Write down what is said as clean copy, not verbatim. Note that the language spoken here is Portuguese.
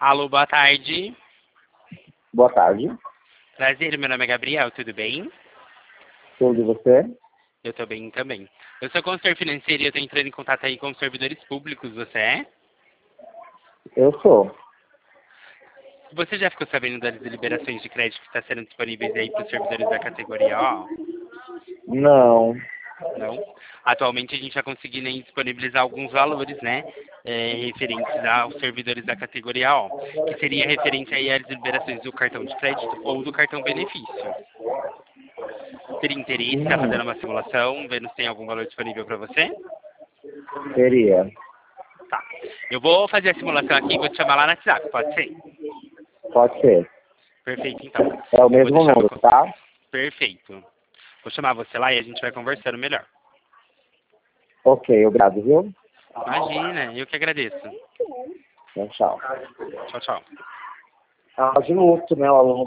Alô, boa tarde. Boa tarde. Prazer, meu nome é Gabriel, tudo bem? Tudo e você? Eu tô bem também. Eu sou consultor financeiro e eu tô entrando em contato aí com os servidores públicos, você é? Eu sou. Você já ficou sabendo das liberações de crédito que estão sendo disponíveis aí para os servidores da categoria O? Não. Não? Atualmente a gente já conseguiu aí disponibilizar alguns valores, né? Referentes aos servidores da categoria O, que seria referente aí às liberações do cartão de crédito ou do cartão benefício. Teria interesse em estar fazendo uma simulação, vendo se tem algum valor disponível para você? Seria. Tá. Eu vou fazer a simulação aqui e vou te chamar lá no WhatsApp, pode ser? Pode ser. Perfeito, então. É o Eu vou mesmo deixar número, tá? Perfeito. Vou chamar você lá e a gente vai conversando melhor. Ok, obrigado, viu? Imagina, eu que agradeço. Então, tchau. Tchau, tchau. Ah, de luto, né? O aluno